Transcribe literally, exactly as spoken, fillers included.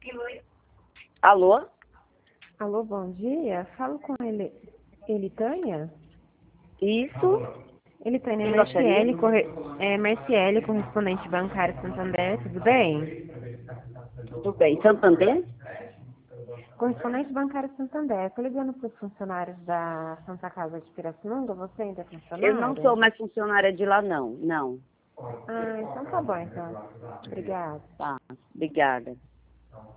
Alô? Alô, bom dia. Falo com ele, Elitânia? Isso? Elitânia, Quem Marciele, gostaria? corre... é, Marciele, correspondente bancário Santander, tudo bem? Tudo bem. Santander? Correspondente bancário Santander, estou ligando para os funcionários da Santa Casa de Pirassununga, você ainda é Eu não funcionária? sou mais funcionária de lá, não. Não. Ah, então tá bom, então. Obrigada. Tá. Obrigada.